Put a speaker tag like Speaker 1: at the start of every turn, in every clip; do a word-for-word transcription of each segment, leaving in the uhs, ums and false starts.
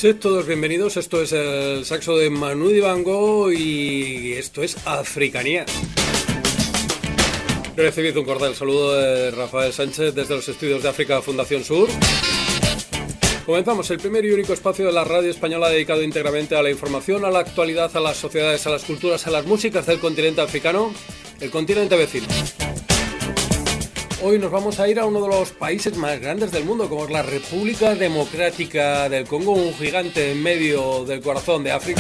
Speaker 1: Sed todos bienvenidos, esto es el saxo de Manu Dibango y esto es Africanía. Recibid un cordial saludo de Rafael Sánchez desde los estudios de África Fundación Sur. Comenzamos el primer y único espacio de la radio española dedicado íntegramente a la información, a la actualidad, a las sociedades, a las culturas, a las músicas del continente africano, el continente vecino. Hoy nos vamos a ir a uno de los países más grandes del mundo, como es la República Democrática del Congo, un gigante en medio del corazón de África.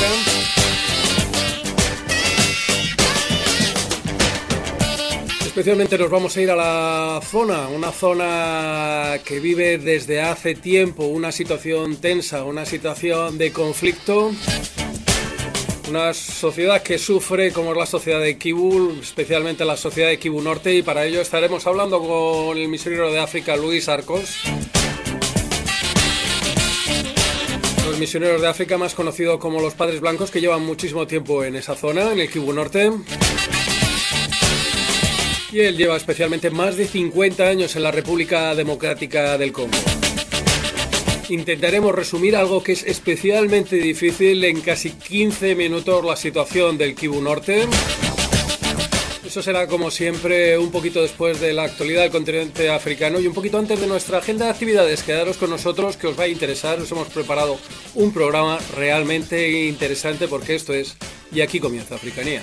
Speaker 1: Especialmente nos vamos a ir a la zona, una zona que vive desde hace tiempo una situación tensa, una situación de conflicto. Una sociedad que sufre, como es la sociedad de Kivu, especialmente la sociedad de Kivu Norte, y para ello estaremos hablando con el misionero de África, Luis Arcos. Los misioneros de África, más conocidos como los Padres Blancos, que llevan muchísimo tiempo en esa zona, en el Kivu Norte. Y él lleva especialmente más de cincuenta años en la República Democrática del Congo. Intentaremos resumir algo que es especialmente difícil en casi quince minutos, la situación del Kivu Norte. Eso será, como siempre, un poquito después de la actualidad del continente africano y un poquito antes de nuestra agenda de actividades. Quedaros con nosotros, que os va a interesar. Os hemos preparado un programa realmente interesante porque esto es Y aquí comienza Africanía.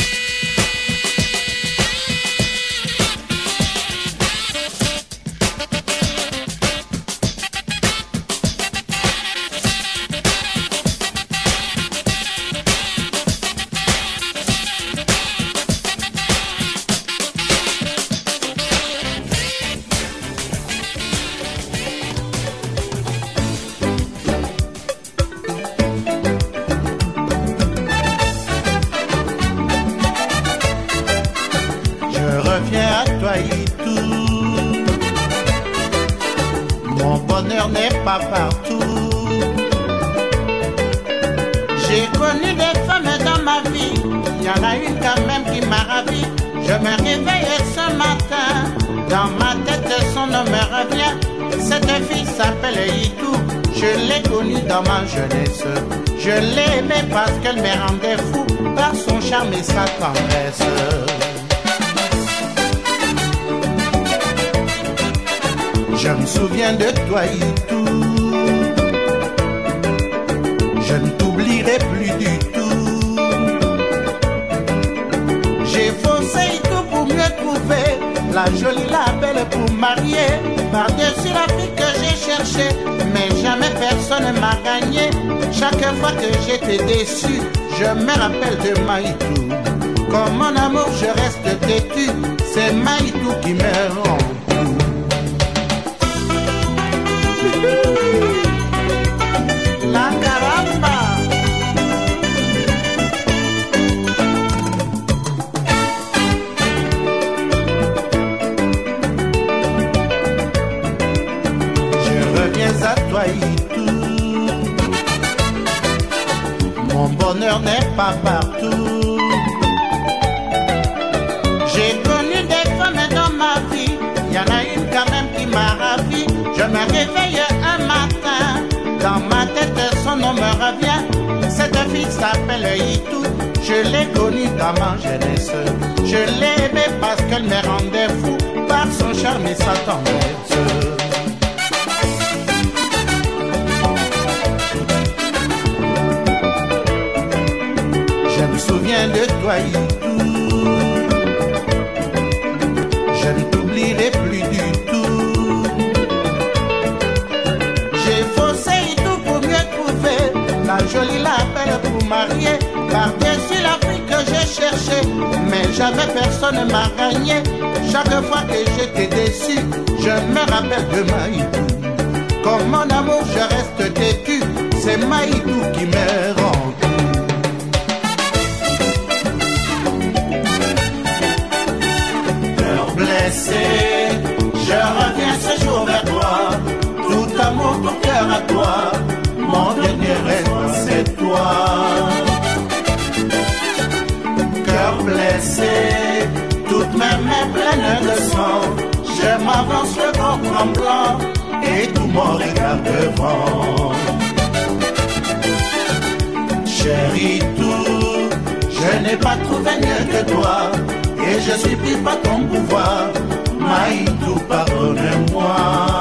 Speaker 2: Dans ma jeunesse, je l'aimais parce qu'elle me rendait fou par son charme et sa tendresse. Je me souviens de toi, Itou. Je ne t'oublierai plus du tout. J'ai foncé Itou pour mieux trouver la jolie, la belle pour marier. Par-dessus la fille que j'ai cherchée, mais jamais personne ne m'a gagné. Chaque fois que j'étais déçu, je me rappelle de Maïtou. Comme mon amour, je reste têtu. C'est Maïtou qui me rend fou. La caramba. À toi, Itou. Mon bonheur n'est pas partout. J'ai connu des femmes dans ma vie. Il y en a une quand même qui m'a ravi. Je me réveille un matin, dans ma tête son nom me revient. Cette fille s'appelle Itou. Je l'ai connue dans ma jeunesse. Je l'ai aimée parce qu'elle me rendait fou par son charme et sa tendresse. Je me souviens de toi, Itou. Je ne t'oublierai plus du tout. J'ai foncé Itou pour mieux trouver la jolie, la belle pour marier. Par-dessus la fille que j'ai cherchée, mais jamais personne ne m'a gagné. Chaque fois que j'étais déçu, je me rappelle de Maïtou. Comme mon amour, je reste têtu. C'est Maïtou qui me rend fou. Je reviens ce jour vers toi, tout amour, tout cœur à toi, mon dernier rêve c'est toi. Cœur blessé, toutes mes mains pleines de sang, je m'avance le corps tremblant et tout mon regard devant. Chérie, tout, je n'ai pas trouvé mieux que toi, et je supplie pas ton pouvoir, Maïtou, pardonne-moi.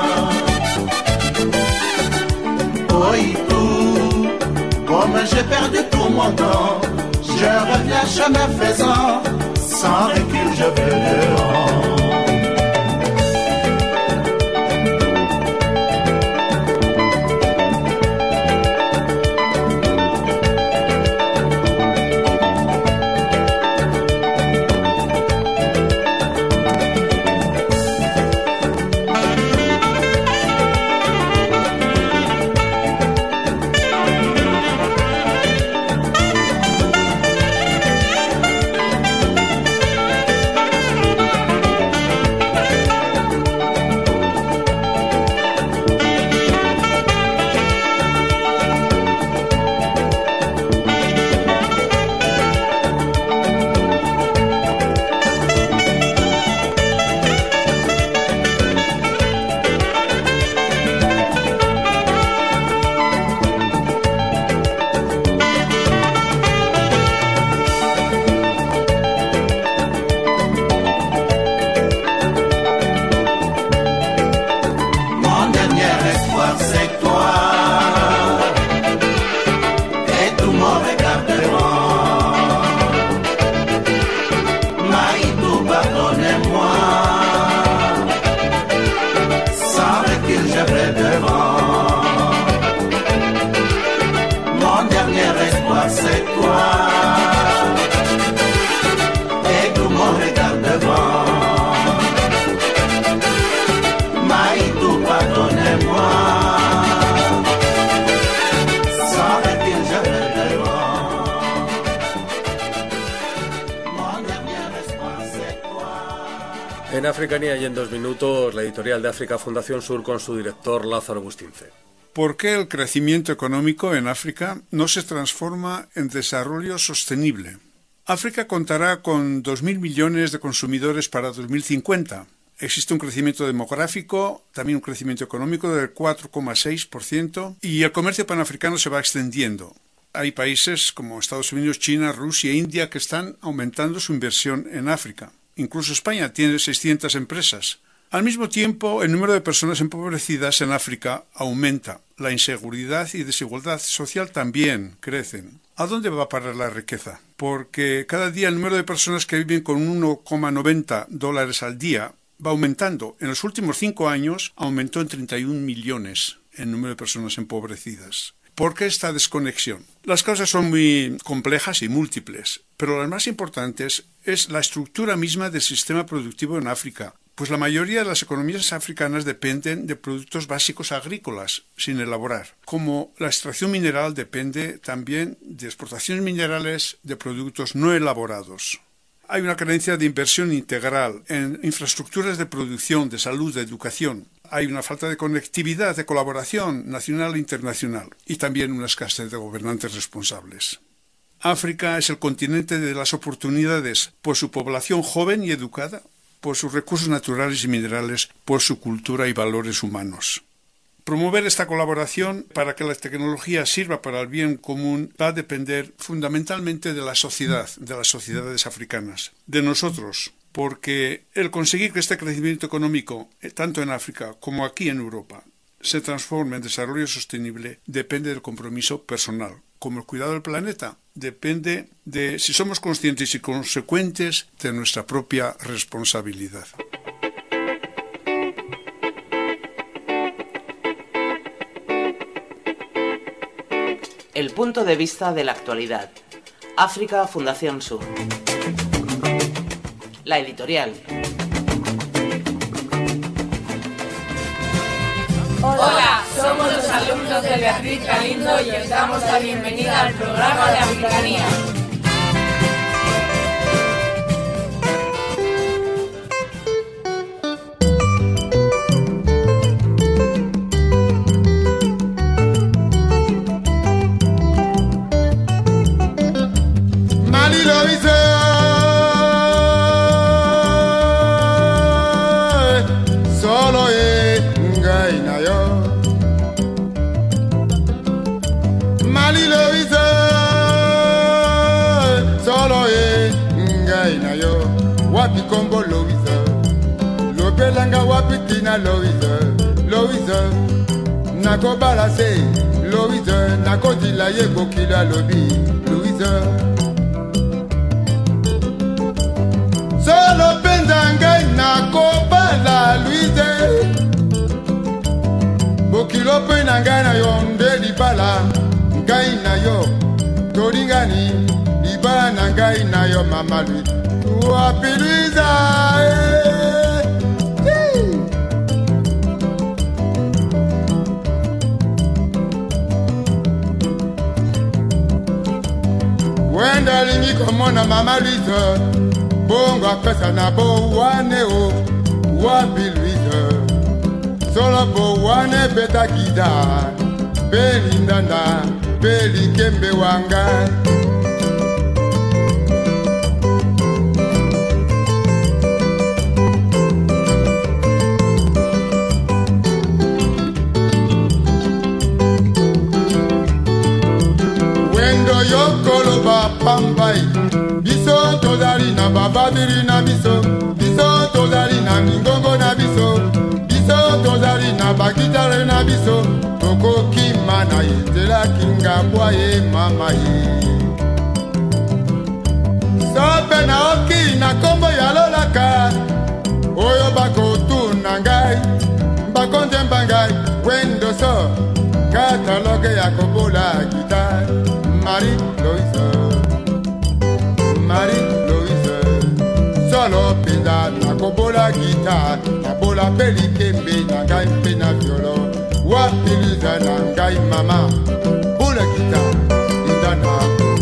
Speaker 2: Oh, tout, comme j'ai perdu tout mon temps, je reviens chemin faisant, sans recul je veux dehors.
Speaker 1: En Africanía y en dos minutos, la editorial de África Fundación Sur con su director Lázaro Bustince.
Speaker 3: ¿Por qué el crecimiento económico en África no se transforma en desarrollo sostenible? África contará con dos mil millones de consumidores para dos mil cincuenta. Existe un crecimiento demográfico, también un crecimiento económico del cuatro coma seis por ciento y el comercio panafricano se va extendiendo. Hay países como Estados Unidos, China, Rusia e India que están aumentando su inversión en África. Incluso España tiene seiscientas empresas. Al mismo tiempo, el número de personas empobrecidas en África aumenta. La inseguridad y desigualdad social también crecen. ¿A dónde va a parar la riqueza? Porque cada día el número de personas que viven con uno coma noventa dólares al día va aumentando. En los últimos cinco años aumentó en treinta y un millones el número de personas empobrecidas. ¿Por qué esta desconexión? Las causas son muy complejas y múltiples, pero las más importantes es la estructura misma del sistema productivo en África, pues la mayoría de las economías africanas dependen de productos básicos agrícolas, sin elaborar, como la extracción mineral depende también de exportaciones minerales de productos no elaborados. Hay una carencia de inversión integral en infraestructuras de producción, de salud, de educación. Hay una falta de conectividad, de colaboración nacional e internacional y también una escasez de gobernantes responsables. África es el continente de las oportunidades por su población joven y educada, por sus recursos naturales y minerales, por su cultura y valores humanos. Promover esta colaboración para que la tecnología sirva para el bien común va a depender fundamentalmente de la sociedad, de las sociedades africanas, de nosotros, porque el conseguir que este crecimiento económico, tanto en África como aquí en Europa, se transforme en desarrollo sostenible depende del compromiso personal. Como el cuidado del planeta depende de si somos conscientes y consecuentes de nuestra propia responsabilidad.
Speaker 4: El punto de vista de la actualidad. África Fundación Sur. La editorial.
Speaker 5: Hola, somos los alumnos de Beatriz Galindo y os damos la bienvenida al programa de Africanía.
Speaker 6: Mali Louise wapi kombo Louise lopelanga wapi tina Louise Louise nakobala se Louise nakodila ye bokila lobi Louise solo penza ngai nakobala Louise bokilo pe na ngai na yo nde libala ngai na yo toringani libala na ngai na yo mama Louise wapi Louise wenda lingi komona mama Louise bongo apesa na bo wane o wapi Louise solo bo wane beta gida beli ndanda beli kembe wanga wendo yokolo ba pambai biso tozali na bababiri na biso biso tozali na mingongo na biso biso tozali na bagitare na biso tokoki mana ye nzela kinga bwaye mama ye sope na oki na kombo ya lolaka oyo bakotuna ngai bakonzemba ngai wendo so kataloge ya kobola gitare Marie Louise Marie Louise solo penda na kobola guitar na bola beli kembe na ngai mpe na violo wapi Louise na ngai mama bola guitar indana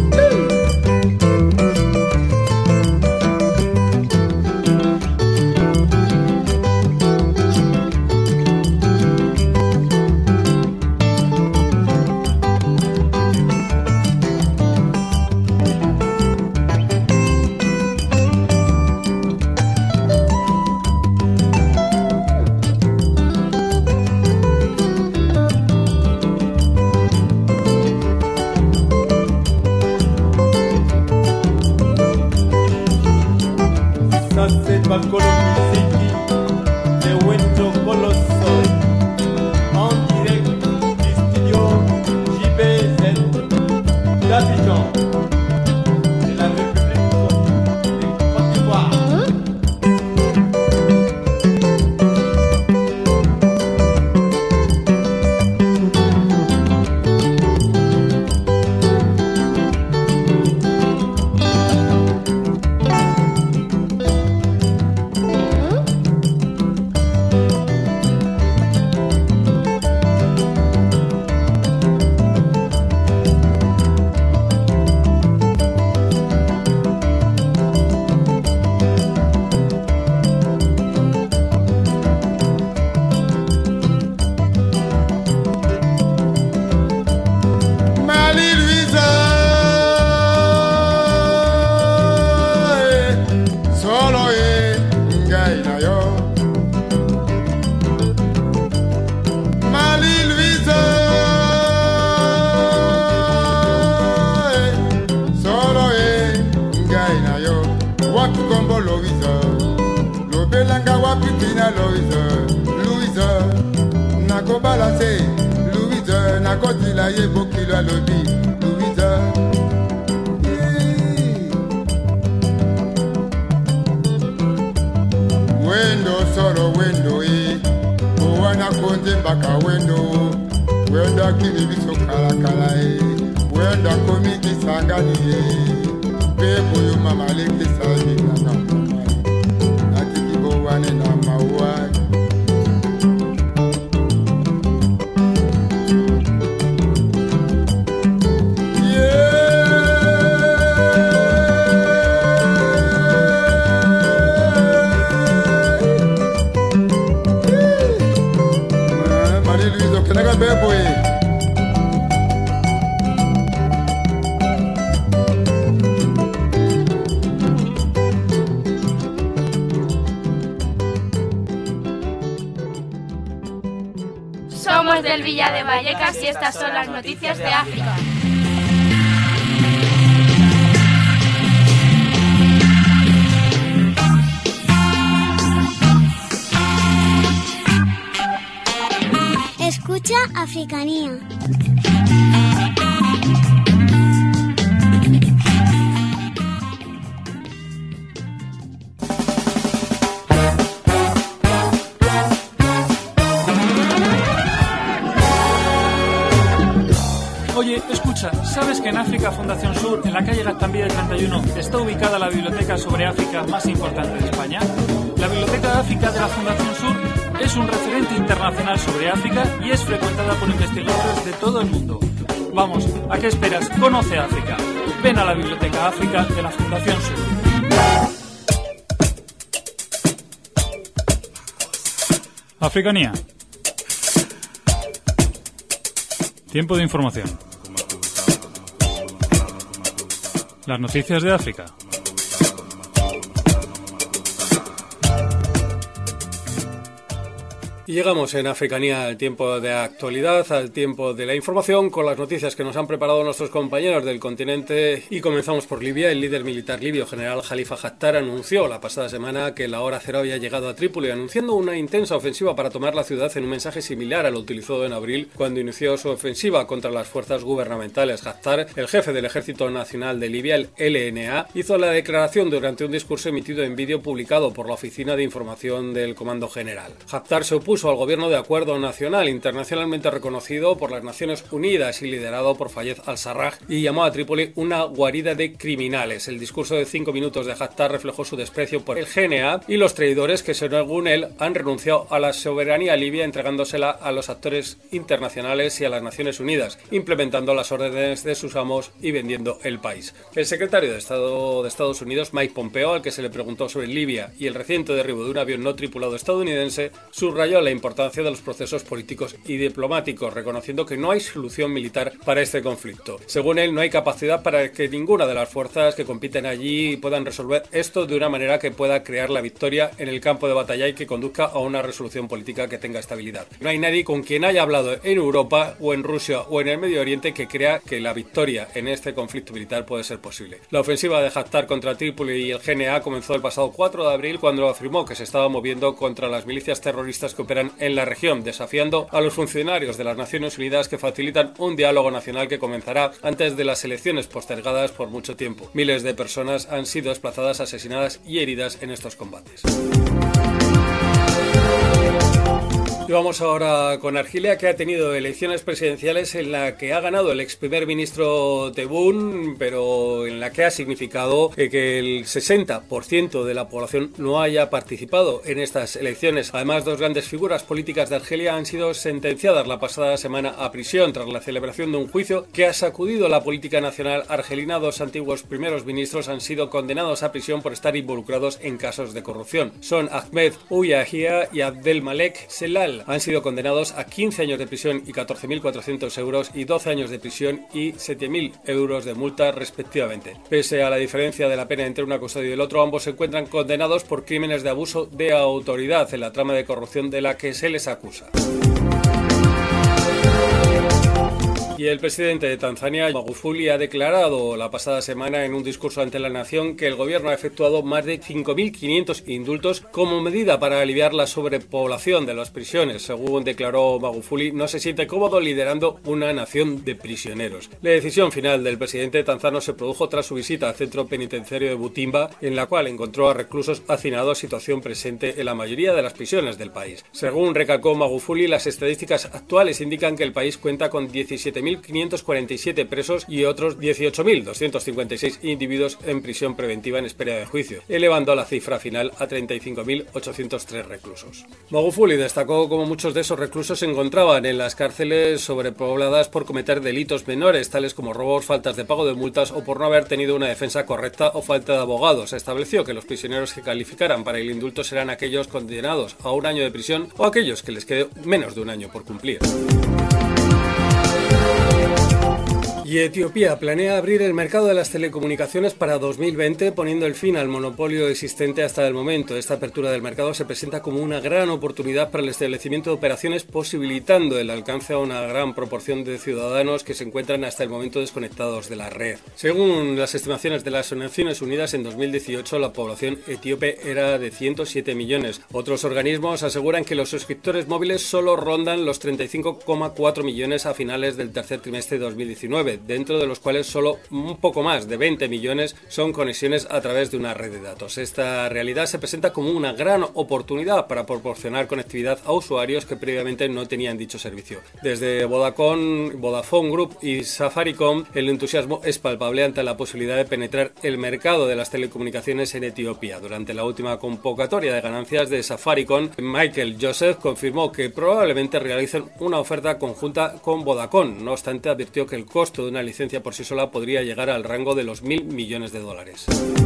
Speaker 7: Somos del Villa de Vallecas y estas son las noticias de África.
Speaker 8: Escucha Africanía.
Speaker 9: Oye, escucha, ¿sabes que en África Fundación Sur, en la calle Gaztambide treinta y uno, está ubicada la biblioteca sobre África más importante de España? La Biblioteca de África de la Fundación Sur es un referente internacional sobre África y es frecuentada por investigadores de todo el mundo. Vamos, ¿a qué esperas? Conoce África. Ven a la Biblioteca África de la Fundación Sur. Africanía. Tiempo de información. Las noticias de África.
Speaker 1: Y llegamos en Africanía al tiempo de actualidad, al tiempo de la información, con las noticias que nos han preparado nuestros compañeros del continente. Y comenzamos por Libia. El líder militar libio, general Khalifa Haftar, anunció la pasada semana que la hora cero había llegado a Trípoli, anunciando una intensa ofensiva para tomar la ciudad en un mensaje similar a lo utilizado en abril cuando inició su ofensiva contra las fuerzas gubernamentales. Haftar, el jefe del Ejército Nacional de Libia, el L N A, hizo la declaración durante un discurso emitido en vídeo publicado por la Oficina de Información del Comando General. Haftar se opuso al gobierno de acuerdo nacional internacionalmente reconocido por las Naciones Unidas y liderado por Fayez al-Sarraj y llamó a Trípoli una guarida de criminales. El discurso de cinco minutos de Haftar reflejó su desprecio por el G N A y los traidores que, según él, han renunciado a la soberanía libia entregándosela a los actores internacionales y a las Naciones Unidas, implementando las órdenes de sus amos y vendiendo el país. El secretario de Estado de Estados Unidos, Mike Pompeo, al que se le preguntó sobre Libia y el reciente derribo de un avión no tripulado estadounidense, subrayó la importancia de los procesos políticos y diplomáticos, reconociendo que no hay solución militar para este conflicto. Según él, no hay capacidad para que ninguna de las fuerzas que compiten allí puedan resolver esto de una manera que pueda crear la victoria en el campo de batalla y que conduzca a una resolución política que tenga estabilidad. No hay nadie con quien haya hablado en Europa o en Rusia o en el Medio Oriente que crea que la victoria en este conflicto militar puede ser posible. La ofensiva de Haftar contra Trípoli y el G N A comenzó el pasado cuatro de abril cuando afirmó que se estaba moviendo contra las milicias terroristas que operan en la región, desafiando a los funcionarios de las Naciones Unidas que facilitan un diálogo nacional que comenzará antes de las elecciones postergadas por mucho tiempo. Miles de personas han sido desplazadas, asesinadas y heridas en estos combates. Y vamos ahora con Argelia, que ha tenido elecciones presidenciales en la que ha ganado el ex primer ministro Tebboune, pero en la que ha significado que el sesenta por ciento de la población no haya participado en estas elecciones. Además, dos grandes figuras políticas de Argelia han sido sentenciadas la pasada semana a prisión tras la celebración de un juicio que ha sacudido la política nacional argelina. Dos antiguos primeros ministros han sido condenados a prisión por estar involucrados en casos de corrupción. Son Ahmed Ouyahia y Abdelmalek Selal. Han sido condenados a quince años de prisión y catorce mil cuatrocientos euros y doce años de prisión y siete mil euros de multa respectivamente. Pese a la diferencia de la pena entre un acusado y el otro, ambos se encuentran condenados por crímenes de abuso de autoridad en la trama de corrupción de la que se les acusa. Y el presidente de Tanzania, Magufuli, ha declarado la pasada semana en un discurso ante la nación que el gobierno ha efectuado más de cinco mil quinientos indultos como medida para aliviar la sobrepoblación de las prisiones. Según declaró Magufuli, no se siente cómodo liderando una nación de prisioneros. La decisión final del presidente tanzano se produjo tras su visita al centro penitenciario de Butimba, en la cual encontró a reclusos hacinados, situación presente en la mayoría de las prisiones del país. Según recalcó Magufuli, las estadísticas actuales indican que el país cuenta con diecisiete mil quinientos cuarenta y siete presos y otros dieciocho mil doscientos cincuenta y seis individuos en prisión preventiva en espera de juicio, elevando la cifra final a treinta y cinco mil ochocientos tres reclusos. Magufuli destacó cómo muchos de esos reclusos se encontraban en las cárceles sobrepobladas por cometer delitos menores, tales como robos, faltas de pago de multas o por no haber tenido una defensa correcta o falta de abogados. Se estableció que los prisioneros que calificaran para el indulto serán aquellos condenados a un año de prisión o aquellos que les quede menos de un año por cumplir. Y Etiopía planea abrir el mercado de las telecomunicaciones para dos mil veinte, poniendo el fin al monopolio existente hasta el momento. Esta apertura del mercado se presenta como una gran oportunidad para el establecimiento de operaciones, posibilitando el alcance a una gran proporción de ciudadanos que se encuentran hasta el momento desconectados de la red. Según las estimaciones de las Naciones Unidas, en dos mil dieciocho la población etíope era de ciento siete millones. Otros organismos aseguran que los suscriptores móviles solo rondan los treinta y cinco coma cuatro millones a finales del tercer trimestre de dos mil diecinueve, dentro de los cuales solo un poco más de veinte millones son conexiones a través de una red de datos. Esta realidad se presenta como una gran oportunidad para proporcionar conectividad a usuarios que previamente no tenían dicho servicio. Desde Vodafone, Vodafone Group y Safaricom, el entusiasmo es palpable ante la posibilidad de penetrar el mercado de las telecomunicaciones en Etiopía. Durante la última convocatoria de ganancias de Safaricom, Michael Joseph confirmó que probablemente realicen una oferta conjunta con Vodacom. No obstante, advirtió que el costo de una licencia por sí sola podría llegar al rango de los mil millones de dólares.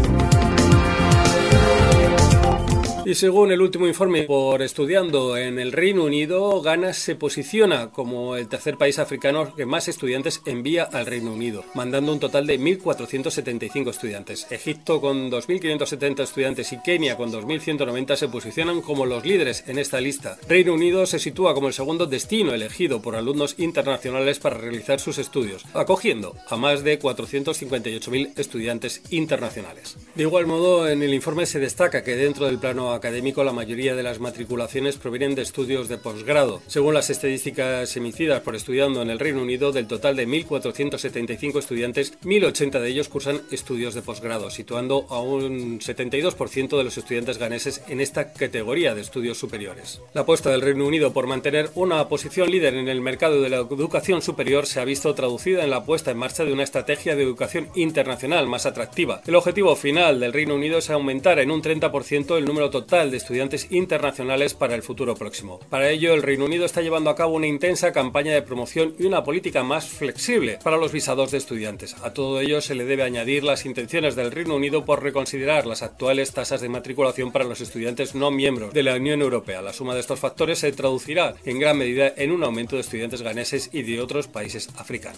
Speaker 1: Y según el último informe por Estudiando en el Reino Unido, Ghana se posiciona como el tercer país africano que más estudiantes envía al Reino Unido, mandando un total de mil cuatrocientos setenta y cinco estudiantes. Egipto con dos mil quinientos setenta estudiantes y Kenia con dos mil ciento noventa se posicionan como los líderes en esta lista. Reino Unido se sitúa como el segundo destino elegido por alumnos internacionales para realizar sus estudios, acogiendo a más de cuatrocientos cincuenta y ocho mil estudiantes internacionales. De igual modo, en el informe se destaca que dentro del plano académico la mayoría de las matriculaciones provienen de estudios de posgrado. Según las estadísticas emitidas por Estudiando en el Reino Unido, del total de mil cuatrocientos setenta y cinco estudiantes, mil ochenta de ellos cursan estudios de posgrado, situando a un setenta y dos por ciento de los estudiantes ganeses en esta categoría de estudios superiores. La apuesta del Reino Unido por mantener una posición líder en el mercado de la educación superior se ha visto traducida en la puesta en marcha de una estrategia de educación internacional más atractiva. El objetivo final del Reino Unido es aumentar en un treinta por ciento el número total de estudiantes internacionales para el futuro próximo. Para ello, el Reino Unido está llevando a cabo una intensa campaña de promoción y una política más flexible para los visados de estudiantes. A todo ello se le debe añadir las intenciones del Reino Unido por reconsiderar las actuales tasas de matriculación para los estudiantes no miembros de la Unión Europea. La suma de estos factores se traducirá en gran medida en un aumento de estudiantes ganeses y de otros países africanos.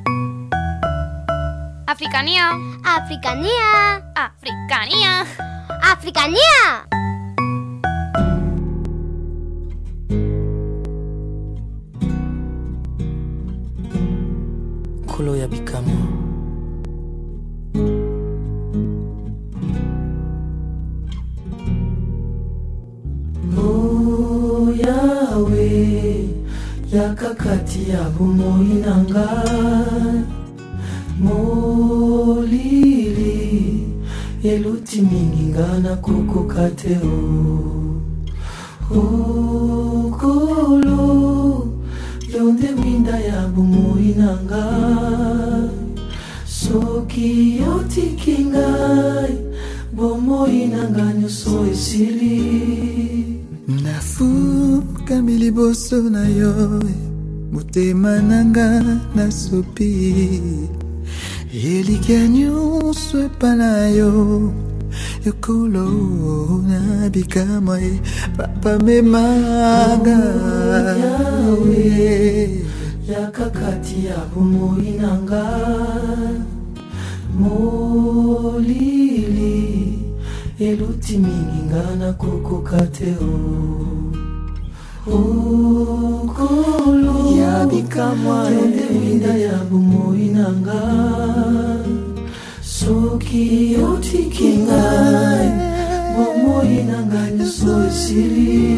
Speaker 7: Africanía.
Speaker 8: Africanía.
Speaker 7: Africanía.
Speaker 8: Africanía.
Speaker 10: Kolo ya bikamo. Oh Yahweh, yakakati ya bomoi nanga, molili eluti mingi ngana koko kateo. Oh kolo yonde winda ya bomoi nanga, soki yotiki ngai bomoi nanga nyonso esili.
Speaker 11: Nafuka miliboso na yo, motema nanga nasopi, elikia nyonso epa na yo, ekolo na bikama e papa memanga.
Speaker 10: Yahweh, yakakati ya bomoi nanga, molili eluti mingi ngana koko kateo. Okolo ya bikamwa ende winda ya bomoi nanga, soki yotiki ngai bomoi nanga nyonso esili.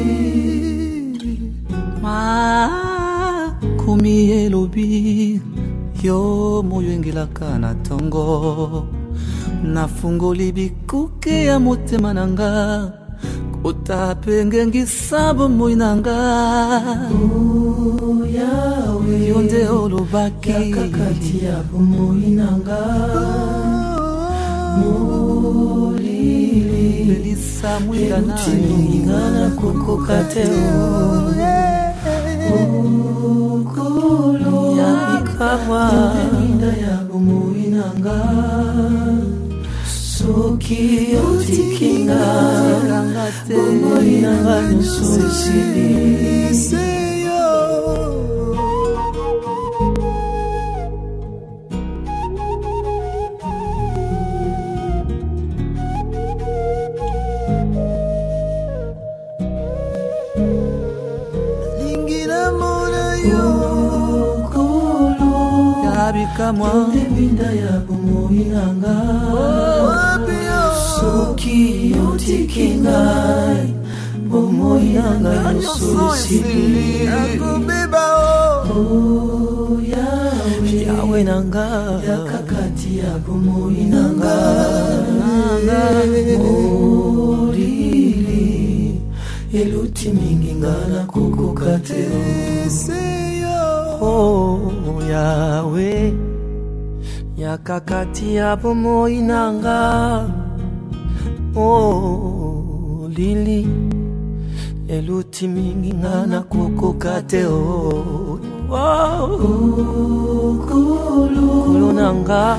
Speaker 11: Ma kumi elobi yo moyo engelaka na tongo, nafungoli bikuke ya motema nanga, kota pengengisa bomoi nanga.
Speaker 10: Oh Yahweh,
Speaker 11: yonde olobaki
Speaker 10: yakakati ya bomoi nanga, molili
Speaker 11: elisa mwinda na
Speaker 10: eluti mingi ngana koko kateo. Oh kolo ya bikama winda ya bomoi nanga, soki yotiki ngai bomoi nanga nyonso esili.
Speaker 11: bikamwa winda ya bumoinanga soki otikinga bumoinanga yososili akubeba o yawe yawe nanga yakakati ya bumoinanga morili eluti mingi ngana kukukate oh yawe yakakati ya bumoinanga oh lili eluti mingi ngana kukukate oh wow kulu kulu nanga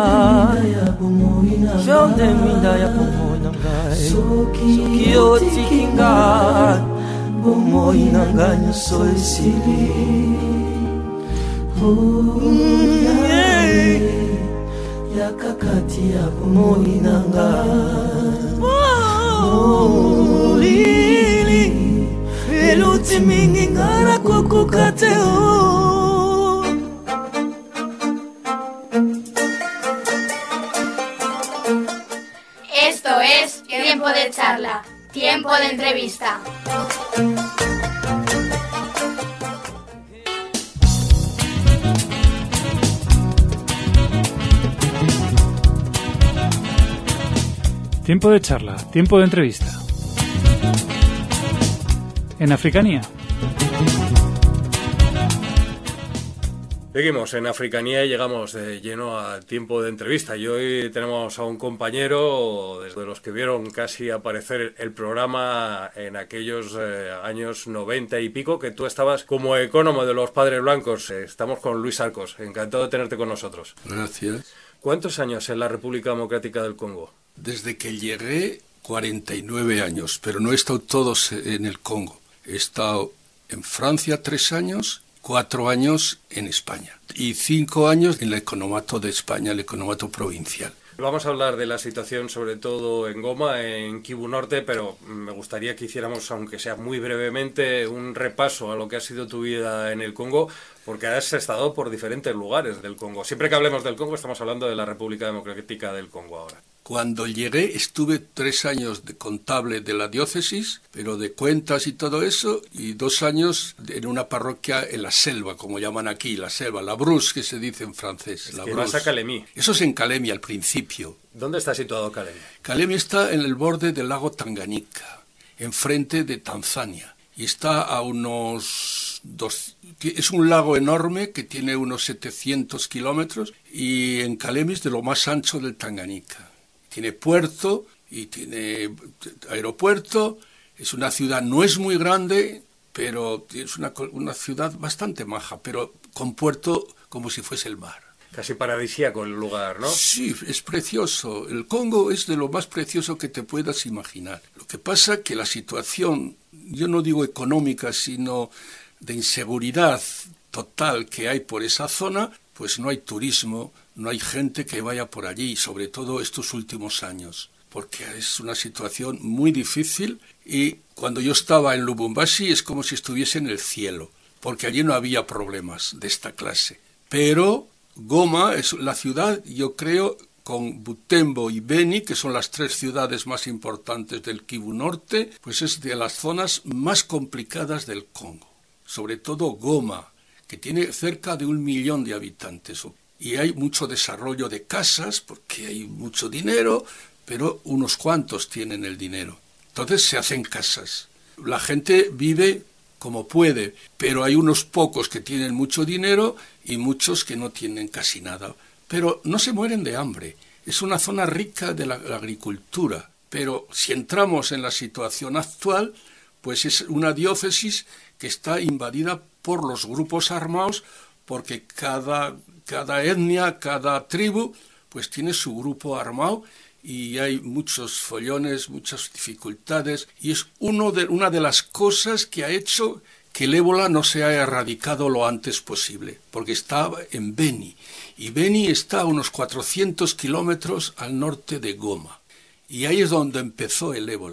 Speaker 11: jonde minda ya bumoinanga soki otikinga bumoinanga nyuso esili oh yawe yakakati ya bumoinanga oh lili eluti mingi ngana kukukate oh.
Speaker 7: Esto es Tiempo de Charla, Tiempo de Entrevista.
Speaker 9: Tiempo de charla, tiempo de entrevista. En Africanía.
Speaker 1: Seguimos en Africanía y llegamos de lleno al tiempo de entrevista. Y hoy tenemos a un compañero desde los que vieron casi aparecer el programa en aquellos eh, años noventa y pico, que tú estabas como ecónomo de los Padres Blancos. Estamos con Luis Arcos. Encantado de tenerte con nosotros.
Speaker 12: Gracias.
Speaker 1: ¿Cuántos años en la República Democrática del Congo?
Speaker 12: Desde que llegué, cuarenta y nueve años, pero no he estado todos en el Congo. He estado en Francia tres años, cuatro años en España y cinco años en el economato de España, el economato provincial.
Speaker 1: Vamos a hablar de la situación sobre todo en Goma, en Kivu Norte, pero me gustaría que hiciéramos, aunque sea muy brevemente, un repaso a lo que ha sido tu vida en el Congo, porque has estado por diferentes lugares del Congo. Siempre que hablemos del Congo estamos hablando de la República Democrática del Congo ahora.
Speaker 12: Cuando llegué estuve tres años de contable de la diócesis, pero de cuentas y todo eso, y dos años en una parroquia en la selva, como llaman aquí, la selva, la Brousse, que se dice en francés.
Speaker 1: Es
Speaker 12: la
Speaker 1: que vas a Calemí.
Speaker 12: Eso es en Calemí al principio.
Speaker 1: ¿Dónde está situado Calemí?
Speaker 12: Calemí está en el borde del lago Tanganika, enfrente de Tanzania, y está a unos dos... Es un lago enorme que tiene unos setecientos kilómetros, y en Calemí es de lo más ancho del Tanganika. Tiene puerto y tiene aeropuerto, es una ciudad, no es muy grande, pero es una, una ciudad bastante maja, pero con puerto como si fuese el mar.
Speaker 1: Casi paradisíaco el lugar, ¿no?
Speaker 12: Sí, es precioso. El Congo es de lo más precioso que te puedas imaginar. Lo que pasa es que la situación, yo no digo económica, sino de inseguridad total que hay por esa zona, pues no hay turismo, no hay gente que vaya por allí, sobre todo estos últimos años, porque es una situación muy difícil y cuando yo estaba en Lubumbashi es como si estuviese en el cielo, porque allí no había problemas de esta clase. Pero Goma es la ciudad, yo creo, con Butembo y Beni, que son las tres ciudades más importantes del Kivu Norte, pues es de las zonas más complicadas del Congo. Sobre todo Goma, que tiene cerca de un millón de habitantes. Y hay mucho desarrollo de casas, porque hay mucho dinero, pero unos cuantos tienen el dinero. Entonces se hacen casas. La gente vive como puede, pero hay unos pocos que tienen mucho dinero y muchos que no tienen casi nada. Pero no se mueren de hambre. Es una zona rica de la, la agricultura. Pero si entramos en la situación actual, pues es una diócesis que está invadida por los grupos armados, porque cada, cada etnia, cada tribu, pues tiene su grupo armado y hay muchos follones, muchas dificultades, y es uno de, una de las cosas que ha hecho que el ébola no se haya erradicado lo antes posible, porque estaba en Beni, y Beni está a unos cuatrocientos kilómetros al norte de Goma, y ahí es donde empezó el ébola.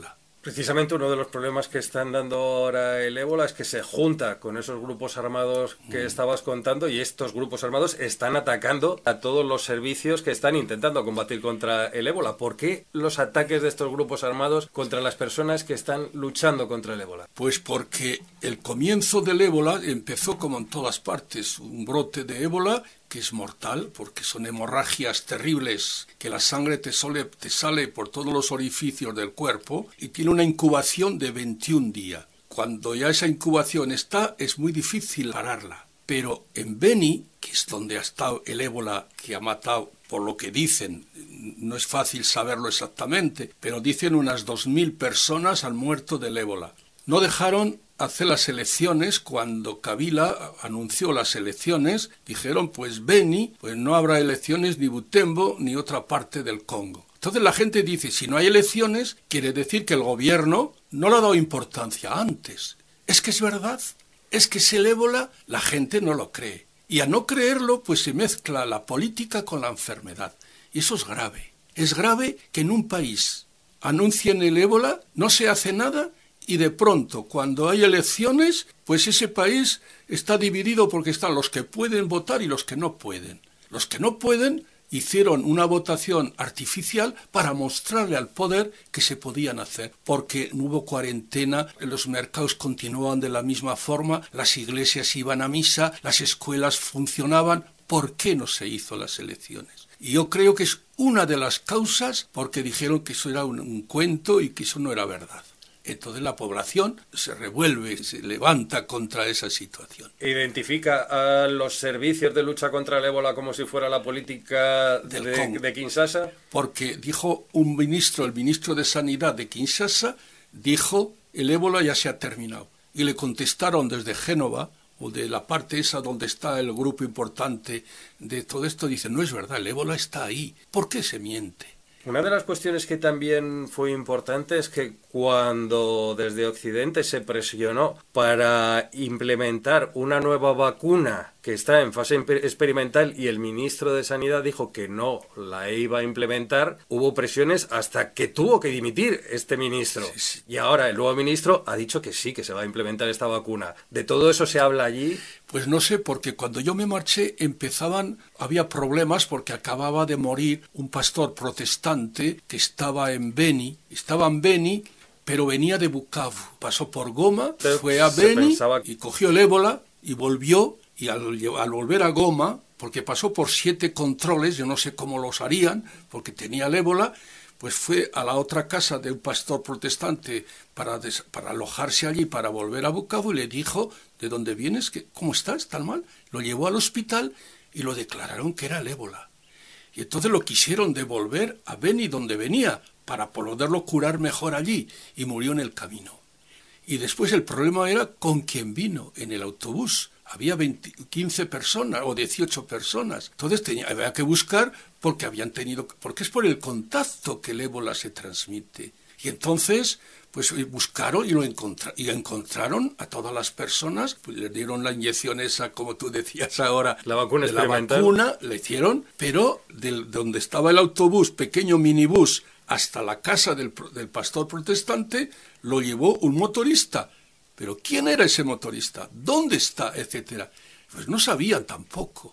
Speaker 1: Precisamente uno de los problemas que están dando ahora el ébola es que se junta con esos grupos armados que mm. estabas contando, y estos grupos armados están atacando a todos los servicios que están intentando combatir contra el ébola. ¿Por qué los ataques de estos grupos armados contra las personas que están luchando contra el ébola?
Speaker 12: Pues porque el comienzo del ébola empezó como en todas partes, un brote de ébola que es mortal, porque son hemorragias terribles, que la sangre te, sole, te sale por todos los orificios del cuerpo y tiene una incubación de veintiún días. Cuando ya esa incubación está, es muy difícil pararla. Pero en Beni, que es donde ha estado el ébola que ha matado, por lo que dicen, no es fácil saberlo exactamente, pero dicen unas dos mil personas han muerto del ébola. No dejaron hacer las elecciones. Cuando Kabila anunció las elecciones, dijeron, pues Beni, pues no habrá elecciones ni Butembo ni otra parte del Congo. Entonces la gente dice, si no hay elecciones, quiere decir que el gobierno no le ha dado importancia antes. Es que es verdad, es que es el ébola, la gente no lo cree. Y a no creerlo, pues se mezcla la política con la enfermedad. Y eso es grave. Es grave que en un país anuncien el ébola, no se hace nada, y de pronto, cuando hay elecciones, pues ese país está dividido porque están los que pueden votar y los que no pueden. Los que no pueden hicieron una votación artificial para mostrarle al poder que se podían hacer, porque no hubo cuarentena, los mercados continuaban de la misma forma, las iglesias iban a misa, las escuelas funcionaban. ¿Por qué no se hizo las elecciones? Y yo creo que es una de las causas porque dijeron que eso era un, un cuento y que eso no era verdad. Entonces la población se revuelve, se levanta contra esa situación.
Speaker 1: ¿Identifica a los servicios de lucha contra el ébola como si fuera la política de, de Kinshasa?
Speaker 12: Porque dijo un ministro, el ministro de Sanidad de Kinshasa, dijo, el ébola ya se ha terminado. Y le contestaron desde Génova, o de la parte esa donde está el grupo importante de todo esto, dicen, no es verdad, el ébola está ahí. ¿Por qué se miente?
Speaker 1: Una de las cuestiones que también fue importante es que cuando desde Occidente se presionó para implementar una nueva vacuna que está en fase experimental y el ministro de Sanidad dijo que no la iba a implementar, hubo presiones hasta que tuvo que dimitir este ministro. Sí, sí. Y ahora el nuevo ministro ha dicho que sí, que se va a implementar esta vacuna. ¿De todo eso se habla allí?
Speaker 12: Pues no sé, porque cuando yo me marché empezaban, había problemas porque acababa de morir un pastor protestante que estaba en Beni, estaba en Beni, pero venía de Bukavu. Pasó por Goma, Pero fue a Beni pensaba... y cogió el ébola y volvió. Y al, al volver a Goma, porque pasó por siete controles, yo no sé cómo los harían, porque tenía el ébola, pues fue a la otra casa de un pastor protestante para, des, para alojarse allí, para volver a Bukavu, y le dijo, ¿de dónde vienes? ¿Cómo estás? ¿Tan mal? Lo llevó al hospital y lo declararon que era el ébola. Y entonces lo quisieron devolver a Beni, donde venía, para poderlo curar mejor allí, y murió en el camino. Y después el problema era con quién vino en el autobús. Había veinte, quince personas o dieciocho personas. Entonces tenía, había que buscar porque habían tenido, porque es por el contacto que el ébola se transmite. Y entonces, pues buscaron y lo encontra, y encontraron a todas las personas, pues les dieron la inyección esa, como tú decías ahora,
Speaker 1: la vacuna
Speaker 12: de la
Speaker 1: experimental.
Speaker 12: vacuna, le hicieron, pero de donde estaba el autobús, pequeño minibús, hasta la casa del, del pastor protestante, lo llevó un motorista. Pero ¿quién era ese motorista? ¿Dónde está? Etcétera. Pues no sabían tampoco.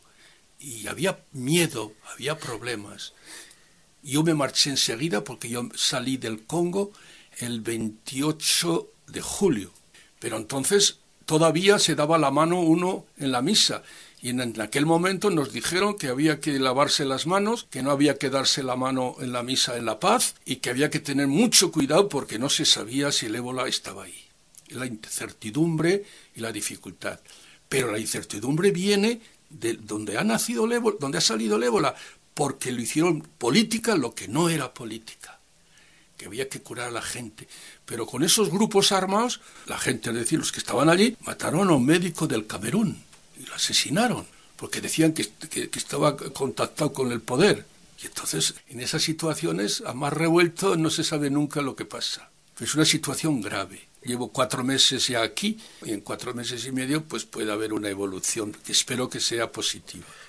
Speaker 12: Y había miedo, había problemas. Yo me marché enseguida porque yo salí del Congo el veintiocho de julio. Pero entonces todavía se daba la mano uno en la misa. Y en aquel momento nos dijeron que había que lavarse las manos, que no había que darse la mano en la misa en La Paz y que había que tener mucho cuidado porque no se sabía si el ébola estaba ahí. La incertidumbre y la dificultad. Pero la incertidumbre viene de donde ha nacido el ébola, donde ha salido el ébola, porque lo hicieron política lo que no era política, que había que curar a la gente. Pero con esos grupos armados, la gente, es decir, los que estaban allí, mataron a un médico del Camerún y lo asesinaron, porque decían que, que, que estaba contactado con el poder. Y entonces, en esas situaciones, a más revuelto, no se sabe nunca lo que pasa. Es una situación grave. Llevo cuatro meses ya aquí y en cuatro meses y medio pues puede haber una evolución que espero que sea positiva.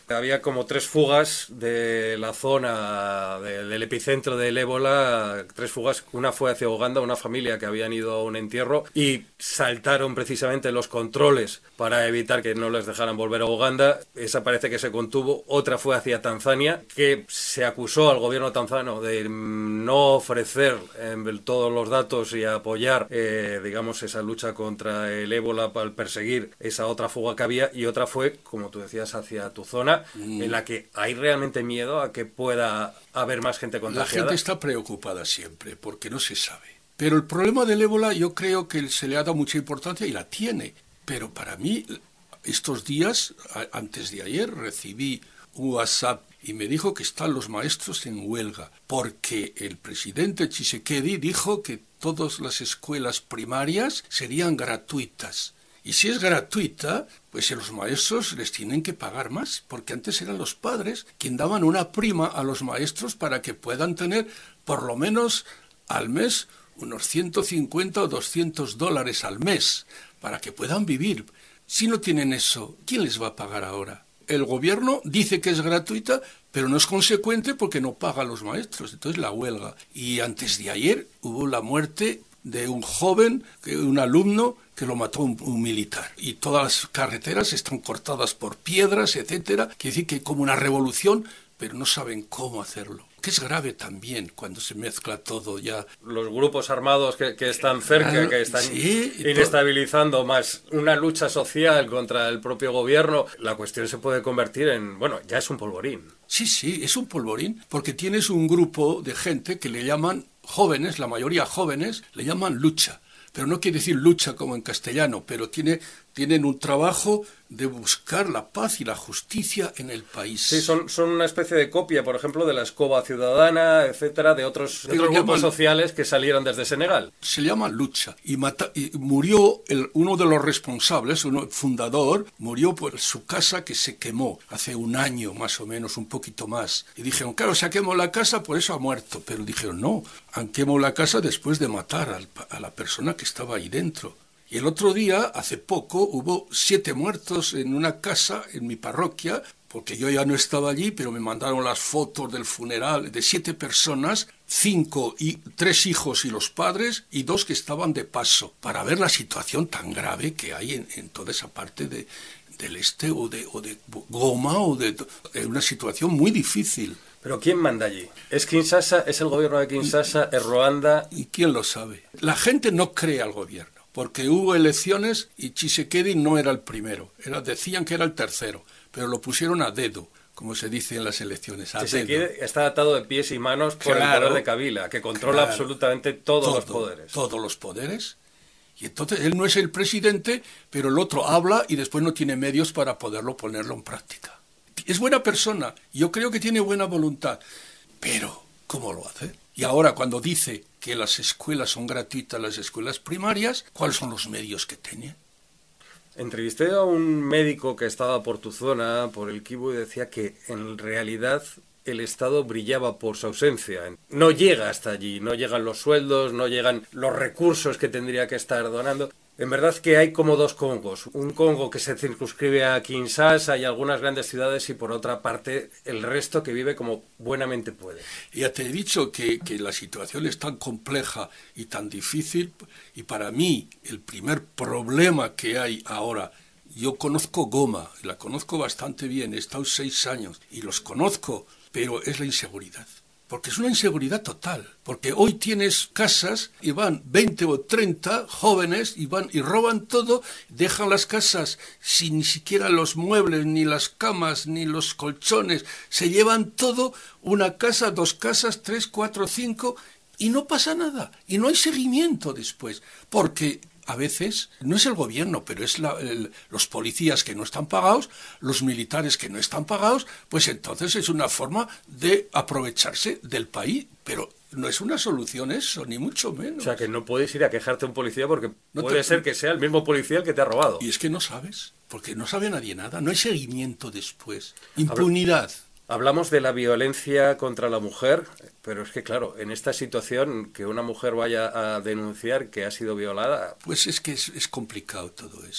Speaker 1: Había como tres fugas de la zona de, del epicentro del ébola, tres fugas. Una fue hacia Uganda, una familia que habían ido a un entierro y saltaron precisamente los controles para evitar que no les dejaran volver a Uganda. Esa parece que se contuvo. Otra fue hacia Tanzania, que se acusó al gobierno tanzano de no ofrecer eh, todos los datos y apoyar, eh, digamos, esa lucha contra el ébola al perseguir esa otra fuga que había. Y otra fue, como tú decías, hacia tu zona, mm. en la que hay realmente miedo a que pueda haber más gente contagiada.
Speaker 12: La gente está preocupada siempre porque no se sabe. Pero el problema del ébola yo creo que se le ha dado mucha importancia y la tiene. Pero para mí, estos días, antes de ayer, recibí un WhatsApp y me dijo que están los maestros en huelga porque el presidente Tshisekedi dijo que todas las escuelas primarias serían gratuitas. Y si es gratuita, pues a los maestros les tienen que pagar más, porque antes eran los padres quien daban una prima a los maestros para que puedan tener por lo menos al mes unos ciento cincuenta o doscientos dólares al mes, para que puedan vivir. Si no tienen eso, ¿quién les va a pagar ahora? El gobierno dice que es gratuita, pero no es consecuente porque no paga a los maestros, entonces la huelga. Y antes de ayer hubo la muerte de un joven, un alumno, que lo mató un, un militar. Y todas las carreteras están cortadas por piedras, etcétera. Quiere decir que hay como una revolución, pero no saben cómo hacerlo. Que es grave también cuando se mezcla todo ya.
Speaker 1: Los grupos armados que, que están cerca, claro, que están
Speaker 12: sí,
Speaker 1: inestabilizando, más una lucha social contra el propio gobierno, la cuestión se puede convertir en, bueno, ya es un polvorín.
Speaker 12: Sí, sí, es un polvorín, porque tienes un grupo de gente que le llaman jóvenes, la mayoría jóvenes, le llaman lucha. Pero no quiere decir lucha como en castellano, pero tiene, tienen un trabajo de buscar la paz y la justicia en el país.
Speaker 1: Sí, son, son una especie de copia, por ejemplo, de la Escoba Ciudadana, etcétera, de otros, de otros grupos llaman, sociales que salieron desde Senegal.
Speaker 12: Se llama lucha. Y, mata, y murió el, uno de los responsables, uno fundador, murió por su casa que se quemó hace un año más o menos, un poquito más. Y dijeron, claro, se ha quemado la casa, por eso ha muerto. Pero dijeron, no, han quemado la casa después de matar al, a la persona que estaba ahí dentro. Y el otro día, hace poco, hubo siete muertos en una casa en mi parroquia, porque yo ya no estaba allí, pero me mandaron las fotos del funeral de siete personas, cinco y tres hijos y los padres, y dos que estaban de paso, para ver la situación tan grave que hay en, en toda esa parte de, del este o de, o de Goma, o de, de una situación muy difícil.
Speaker 1: ¿Pero quién manda allí? ¿Es Kinshasa? ¿Es el gobierno de Kinshasa? ¿Es Ruanda?
Speaker 12: ¿Y quién lo sabe? La gente no cree al gobierno, porque hubo elecciones y Tshisekedi no era el primero. Era, decían que era el tercero, pero lo pusieron a dedo, como se dice en las elecciones. A
Speaker 1: Tshisekedi
Speaker 12: dedo.
Speaker 1: Está atado de pies y manos por claro, el poder de Kabila, que controla claro, absolutamente todos todo, los poderes.
Speaker 12: Todos los poderes. Y entonces él no es el presidente, pero el otro habla y después no tiene medios para poderlo ponerlo en práctica. Es buena persona, yo creo que tiene buena voluntad, pero ¿cómo lo hace? Y ahora cuando dice que las escuelas son gratuitas, las escuelas primarias, ¿cuáles son los medios que tiene?
Speaker 1: Entrevisté a un médico que estaba por tu zona, por el Kivu, y decía que en realidad el Estado brillaba por su ausencia. No llega hasta allí, no llegan los sueldos, no llegan los recursos que tendría que estar donando. En verdad que hay como dos Congos. Un Congo que se circunscribe a Kinshasa y algunas grandes ciudades, y por otra parte el resto que vive como buenamente puede.
Speaker 12: Ya te he dicho que, que la situación es tan compleja y tan difícil, y para mí el primer problema que hay ahora, yo conozco Goma, la conozco bastante bien, he estado seis años y los conozco, pero es la inseguridad. Porque es una inseguridad total, porque hoy tienes casas y van veinte o treinta jóvenes y van y roban todo, dejan las casas sin ni siquiera los muebles, ni las camas, ni los colchones, se llevan todo, una casa, dos casas, tres, cuatro, cinco, y no pasa nada, y no hay seguimiento después, porque a veces no es el gobierno, pero es la, el, los policías que no están pagados, los militares que no están pagados, pues entonces es una forma de aprovecharse del país, pero no es una solución eso, ni mucho menos.
Speaker 1: O sea, que no puedes ir a quejarte a un policía porque no puede te... ser que sea el mismo policía el que te ha robado.
Speaker 12: Y es que no sabes, porque no sabe nadie nada, no hay seguimiento después, impunidad.
Speaker 1: Hablamos de la violencia contra la mujer, pero es que claro, en esta situación que una mujer vaya a denunciar que ha sido violada...
Speaker 12: Pues es que es, es complicado todo eso.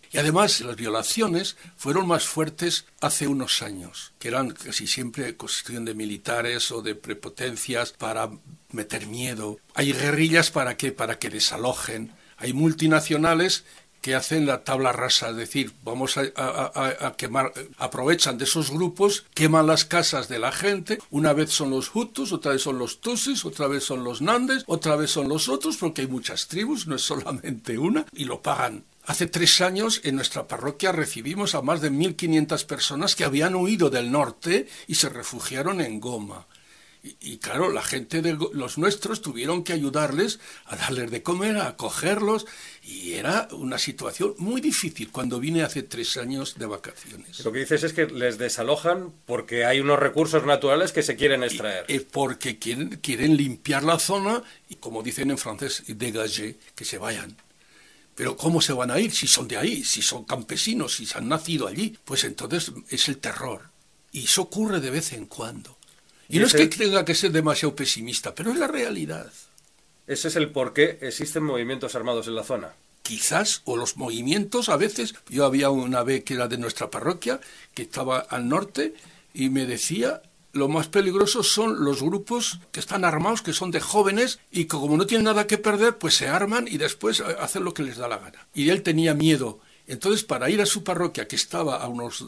Speaker 12: Y además las violaciones fueron más fuertes hace unos años, que eran casi siempre cuestión de militares o de prepotencias para meter miedo. Hay guerrillas para que, para que desalojen. Hay multinacionales que hacen la tabla rasa, es decir, vamos a, a, a quemar, aprovechan de esos grupos, queman las casas de la gente, una vez son los Hutus, otra vez son los Tutsis, otra vez son los Nandes, otra vez son los otros, porque hay muchas tribus, no es solamente una, y lo pagan. Hace tres años en nuestra parroquia recibimos a más de mil quinientas personas que habían huido del norte y se refugiaron en Goma. Y, y claro, la gente de los nuestros tuvieron que ayudarles a darles de comer, a acogerlos, y era una situación muy difícil cuando vine hace tres años de vacaciones.
Speaker 13: Lo que dices es que les desalojan porque hay unos recursos naturales que se quieren extraer.
Speaker 12: Y, eh, porque quieren, quieren limpiar la zona y, como dicen en francés, dégager, que se vayan. Pero ¿cómo se van a ir si son de ahí, si son campesinos, si se han nacido allí? Pues entonces es el terror. Y eso ocurre de vez en cuando. Y, y no es que tenga que ser demasiado pesimista, pero es la realidad.
Speaker 13: Ese es el por qué existen movimientos armados en la zona.
Speaker 12: Quizás, o los movimientos a veces. Yo había una vez que era de nuestra parroquia, que estaba al norte, y me decía, lo más peligroso son los grupos que están armados, que son de jóvenes, y que como no tienen nada que perder, pues se arman y después hacen lo que les da la gana. Y él tenía miedo. Entonces, para ir a su parroquia, que estaba a unos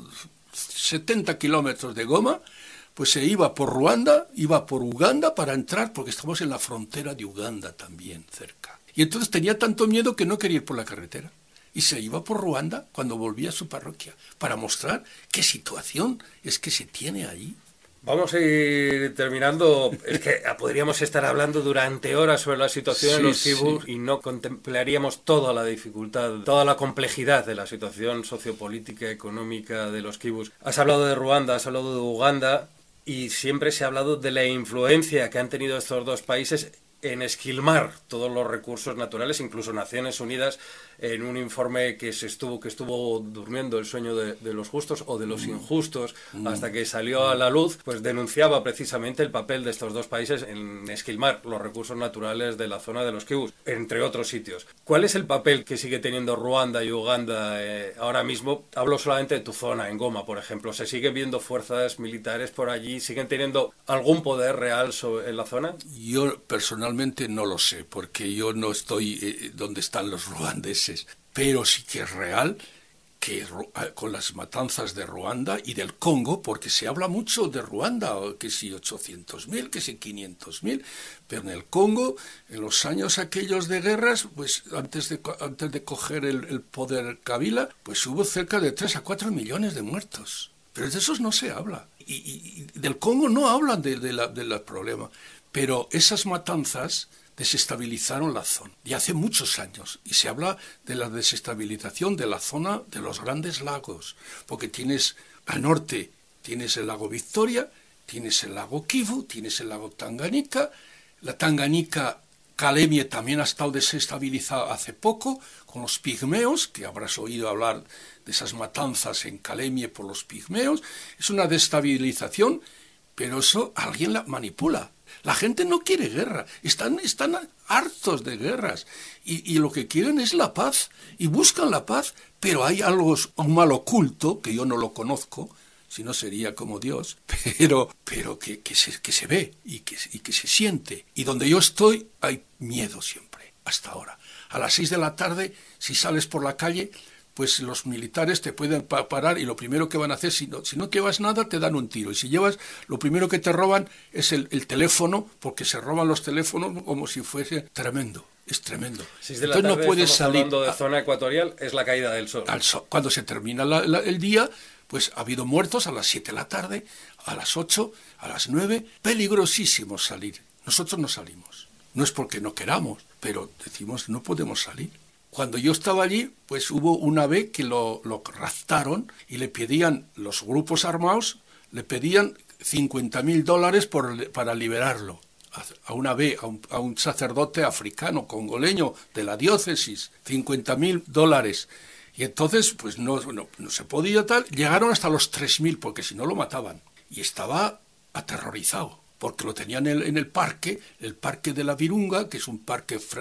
Speaker 12: setenta kilómetros de Goma, pues se iba por Ruanda, iba por Uganda para entrar, porque estamos en la frontera de Uganda también, cerca. Y entonces tenía tanto miedo que no quería ir por la carretera. Y se iba por Ruanda cuando volvía a su parroquia, para mostrar qué situación es que se tiene ahí.
Speaker 13: Vamos a ir terminando. Es que podríamos estar hablando durante horas sobre la situación sí, en los kibutz sí. y no contemplaríamos toda la dificultad, toda la complejidad de la situación sociopolítica, económica de los kibutz. Has hablado de Ruanda, has hablado de Uganda, y siempre se ha hablado de la influencia que han tenido estos dos países en esquilmar todos los recursos naturales, incluso Naciones Unidas, en un informe que se estuvo que estuvo durmiendo el sueño de, de los justos o de los injustos, mm. hasta que salió a la luz, pues denunciaba precisamente el papel de estos dos países en esquilmar los recursos naturales de la zona de los kibutz, entre otros sitios. ¿Cuál es el papel que sigue teniendo Ruanda y Uganda eh, ahora mismo? Hablo solamente de tu zona, en Goma, por ejemplo. ¿Se siguen viendo fuerzas militares por allí? ¿Siguen teniendo algún poder real sobre, en la zona?
Speaker 12: Yo personalmente no lo sé, porque yo no estoy eh, donde están los ruandeses. Pero sí que es real que con las matanzas de Ruanda y del Congo, porque se habla mucho de Ruanda, que si ochocientos mil, que si quinientos mil, pero en el Congo, en los años aquellos de guerras, pues antes de, antes de coger el, el poder Kabila, pues hubo cerca de tres a cuatro millones de muertos. Pero de esos no se habla. Y, y, y del Congo no hablan de, de la, de la problema. Pero esas matanzas desestabilizaron la zona, y hace muchos años, y se habla de la desestabilización de la zona de los grandes lagos, porque tienes al norte, tienes el lago Victoria, tienes el lago Kivu, tienes el lago Tanganika, la Tanganika Kalemie también ha estado desestabilizada hace poco, con los pigmeos, que habrás oído hablar de esas matanzas en Kalemie por los pigmeos, es una desestabilización, pero eso alguien la manipula. La gente no quiere guerra, están, están hartos de guerras y, y lo que quieren es la paz y buscan la paz, pero hay algo, un mal oculto, que yo no lo conozco, si no sería como Dios, pero, pero que, que, se, que se ve y que, y que se siente. Y donde yo estoy hay miedo siempre, hasta ahora. A las seis de la tarde, si sales por la calle, pues los militares te pueden pa- parar y lo primero que van a hacer, si no, si no llevas nada, te dan un tiro. Y si llevas, lo primero que te roban es el, el teléfono, porque se roban los teléfonos como si fuese tremendo. Es tremendo.
Speaker 13: seis de la tarde, no puedes salir hablando de zona ecuatorial, es la caída del sol.
Speaker 12: Al sol. Cuando se termina la, la, el día, pues ha habido muertos a las siete de la tarde, a las ocho, a las nueve. Peligrosísimo salir. Nosotros no salimos. No es porque no queramos, pero decimos no podemos salir. Cuando yo estaba allí, pues hubo una vez que lo, lo raptaron y le pedían, los grupos armados, le pedían cincuenta mil dólares por, para liberarlo. A una vez, a un, a un sacerdote africano, congoleño, de la diócesis, cincuenta mil dólares. Y entonces, pues no, no, no se podía tal, llegaron hasta los tres mil, porque si no lo mataban. Y estaba aterrorizado, porque lo tenían en el, en el parque, el parque de la Virunga, que es un parque fra-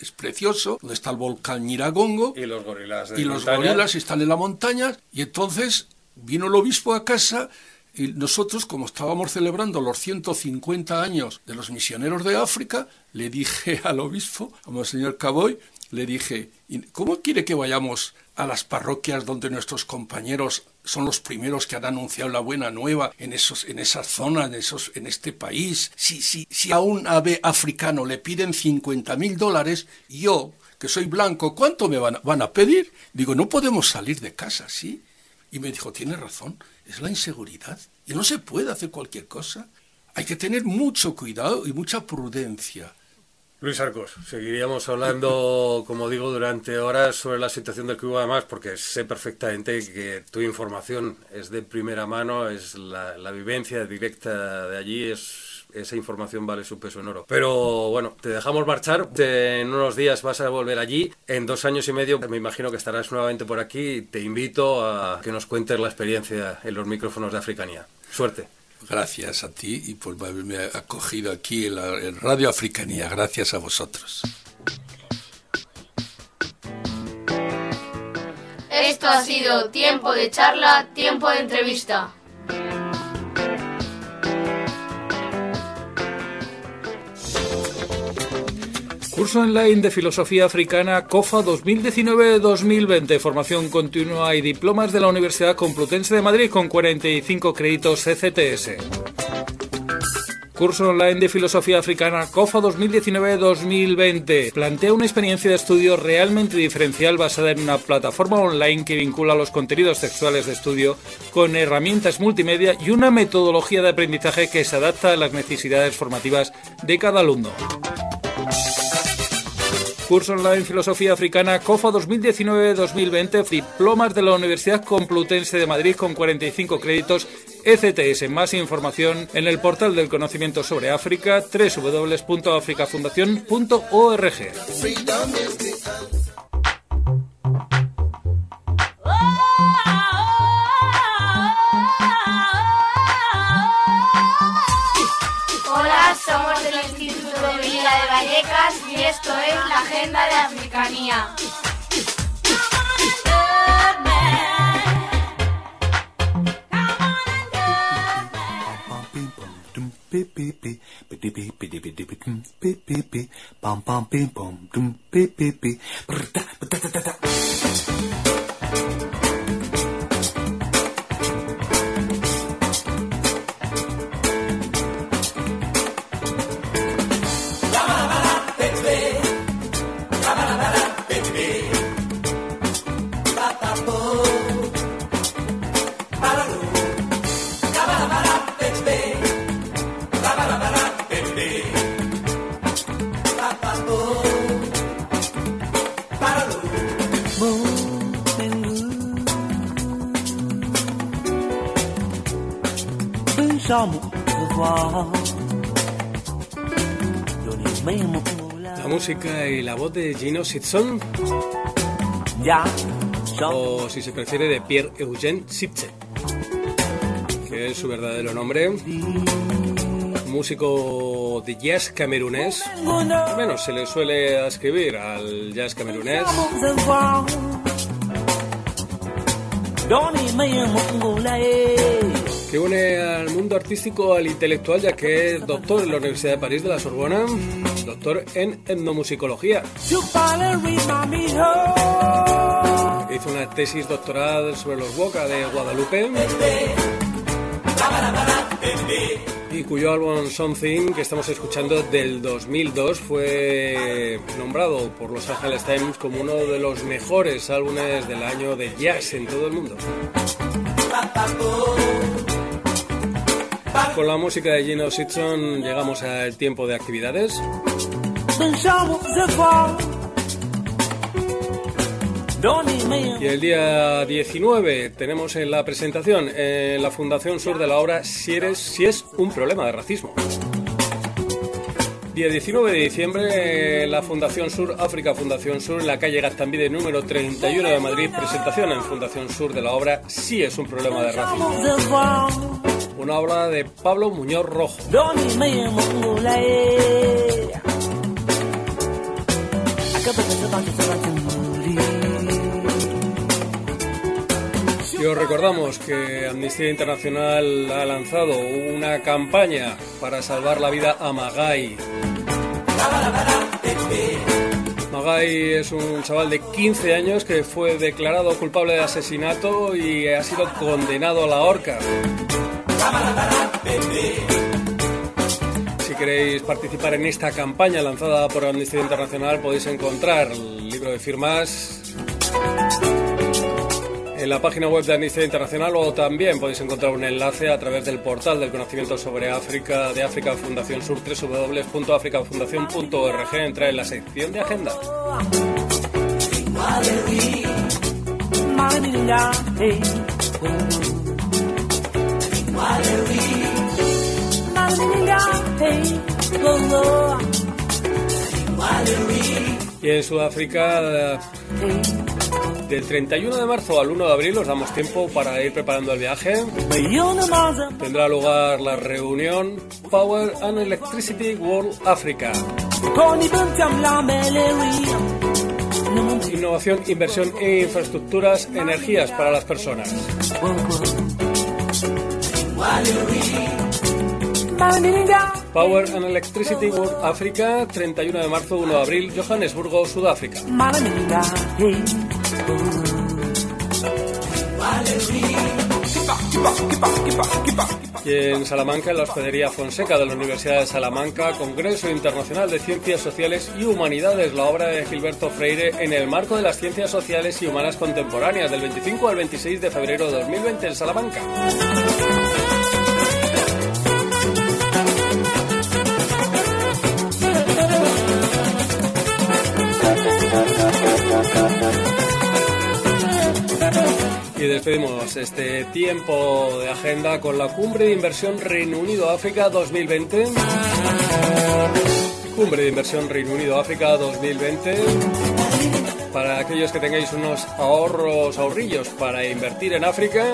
Speaker 12: es precioso, donde está el volcán Nyiragongo.
Speaker 13: Y los gorilas de
Speaker 12: Y los
Speaker 13: montaña.
Speaker 12: gorilas están en la montaña. Y entonces vino el obispo a casa y nosotros, como estábamos celebrando los ciento cincuenta años de los misioneros de África, le dije al obispo, a Monseñor Caboy, le dije, ¿cómo quiere que vayamos a las parroquias donde nuestros compañeros son los primeros que han anunciado la buena nueva en esos, en esas zonas, en esos, en este país? Si, si, si a un ave africano le piden cincuenta mil dólares, yo, que soy blanco, ¿cuánto me van a, van a pedir? Digo, no podemos salir de casa, ¿sí? Y me dijo, tiene razón, es la inseguridad. Y no se puede hacer cualquier cosa. Hay que tener mucho cuidado y mucha prudencia.
Speaker 13: Luis Arcos, seguiríamos hablando, como digo, durante horas sobre la situación del Kivu, además, porque sé perfectamente que tu información es de primera mano, es la, la vivencia directa de allí, es, esa información vale su peso en oro. Pero bueno, te dejamos marchar, en unos días vas a volver allí, en dos años y medio me imagino que estarás nuevamente por aquí y te invito a que nos cuentes la experiencia en los micrófonos de Africanía. Suerte.
Speaker 12: Gracias a ti y por haberme acogido aquí en, la, en Radio Africanía. Gracias a vosotros.
Speaker 7: Esto ha sido Tiempo de Charla, Tiempo de Entrevista.
Speaker 1: Curso online de Filosofía Africana COFA dos mil diecinueve dos mil veinte, formación continua y diplomas de la Universidad Complutense de Madrid con cuarenta y cinco créditos E C T S. Curso online de Filosofía Africana COFA dos mil diecinueve dos mil veinte. Plantea una experiencia de estudio realmente diferencial basada en una plataforma online que vincula los contenidos textuales de estudio con herramientas multimedia y una metodología de aprendizaje que se adapta a las necesidades formativas de cada alumno. Curso online Filosofía Africana COFA dos mil diecinueve dos mil veinte, diplomas de la Universidad Complutense de Madrid con cuarenta y cinco créditos E C T S. Más información en el portal del conocimiento sobre África, doble u doble u doble u punto africafundación punto org.
Speaker 7: Hola, somos del Instituto de Villa de Vallecas y esto es la Agenda de Africanía.
Speaker 1: La música y la voz de Gino Sitson, o si se prefiere de Pierre-Eugène Sitze, que es su verdadero nombre, músico de jazz camerunés, al menos se le suele ascribir al jazz camerunés, que une al mundo artístico al intelectual, ya que es doctor en la Universidad de París de la Sorbona, doctor en etnomusicología. Hizo una tesis doctoral sobre los Woka de Guadalupe y cuyo álbum Something, que estamos escuchando del dos mil dos, fue nombrado por Los Angeles Times como uno de los mejores álbumes del año de jazz en todo el mundo. Con la música de Gino Sitson llegamos al tiempo de actividades. Y el día diecinueve tenemos en la presentación en la Fundación Sur de la obra Si, eres, si es un problema de racismo. Día diecinueve de diciembre, la Fundación Sur, África Fundación Sur, en la calle Gaztambide número treinta y uno de Madrid, presentación en Fundación Sur de la obra Si es un problema de racismo. Una obra de Pablo Muñoz Rojo. Y os recordamos que Amnistía Internacional ha lanzado una campaña para salvar la vida a Magai. Magai es un chaval de quince años que fue declarado culpable de asesinato y ha sido condenado a la horca. Si queréis participar en esta campaña lanzada por Amnistía Internacional, podéis encontrar el libro de firmas en la página web de Amnistía Internacional, o también podéis encontrar un enlace a través del portal del conocimiento sobre África de África Fundación Sur, doble u doble u doble u punto africa fundación punto org. Entra en la sección de agenda. Y en Sudáfrica, del treinta y uno de marzo al uno de abril, os damos tiempo para ir preparando el viaje. Tendrá lugar la reunión Power and Electricity World Africa. Innovación, inversión e infraestructuras, energías para las personas. Power and Electricity World Africa, treinta y uno de marzo, uno de abril, Johannesburgo, Sudáfrica. Y en Salamanca, en la Hospedería Fonseca de la Universidad de Salamanca, Congreso Internacional de Ciencias Sociales y Humanidades, la obra de Gilberto Freire en el marco de las ciencias sociales y humanas contemporáneas, del veinticinco al veintiséis de febrero de dos mil veinte en Salamanca. Y despedimos este tiempo de agenda con la Cumbre de Inversión Reino Unido-África dos mil veinte. Cumbre de Inversión Reino Unido-África dos mil veinte. Para aquellos que tengáis unos ahorros, ahorrillos para invertir en África,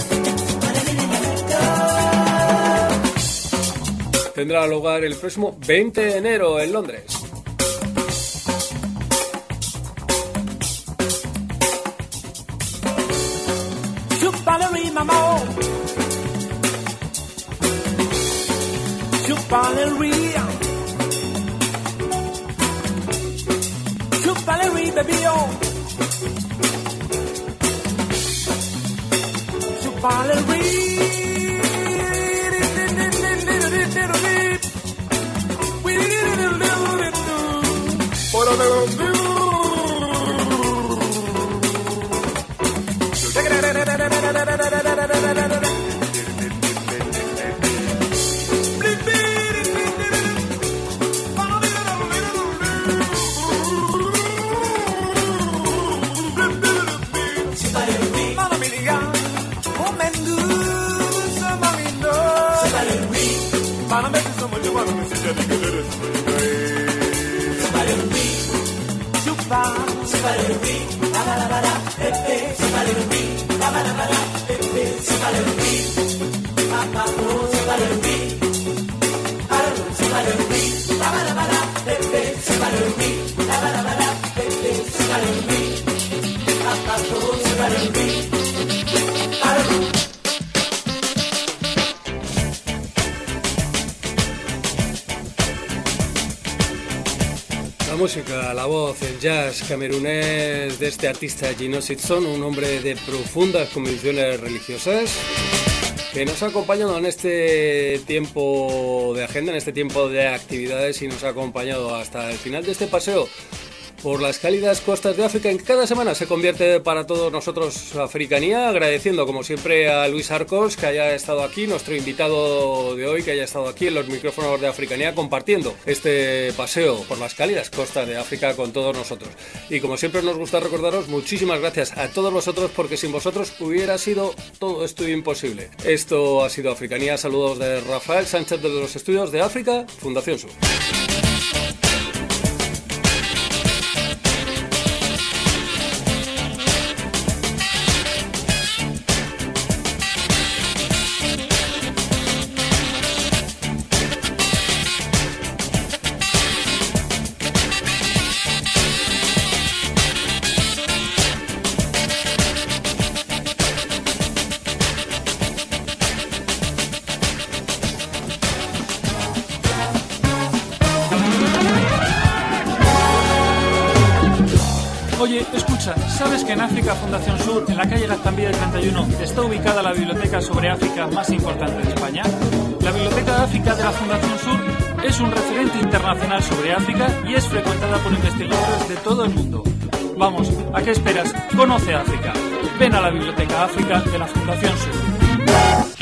Speaker 1: tendrá lugar el próximo veinte de enero en Londres.
Speaker 11: Valeria, to Valerie, baby, oh, to Valerie, we did a little bit for a little
Speaker 1: La música, la voz, el jazz camerunés de este artista Gino Sitson, un hombre de profundas convicciones religiosas, que nos ha acompañado en este tiempo de agenda, en este tiempo de actividades, y nos ha acompañado hasta el final de este paseo por las cálidas costas de África, en que cada semana se convierte para todos nosotros Africanía, agradeciendo como siempre a Luis Arcos que haya estado aquí, nuestro invitado de hoy, que haya estado aquí en los micrófonos de Africanía compartiendo este paseo por las cálidas costas de África con todos nosotros. Y como siempre nos gusta recordaros, muchísimas gracias a todos vosotros, porque sin vosotros hubiera sido todo esto imposible. Esto ha sido Africanía, saludos de Rafael Sánchez de los estudios de África Fundación Sur.
Speaker 9: Oye, escucha, ¿sabes que en África Fundación Sur, en la calle Gaztambide treinta y uno, está ubicada la biblioteca sobre África más importante de España? La Biblioteca de África de la Fundación Sur es un referente internacional sobre África y es frecuentada por investigadores de todo el mundo. Vamos, ¿a qué esperas? Conoce África. Ven a la Biblioteca África de la Fundación Sur.